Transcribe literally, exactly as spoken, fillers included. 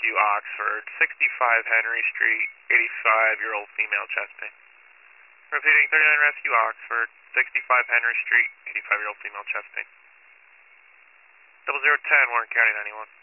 Rescue Oxford, sixty-five Henry Street, eighty-five-year-old female chest pain. Repeating, thirty-nine Rescue Oxford, sixty-five Henry Street, eighty-five-year-old female chest pain. Double zero ten, Warren County ninety-one.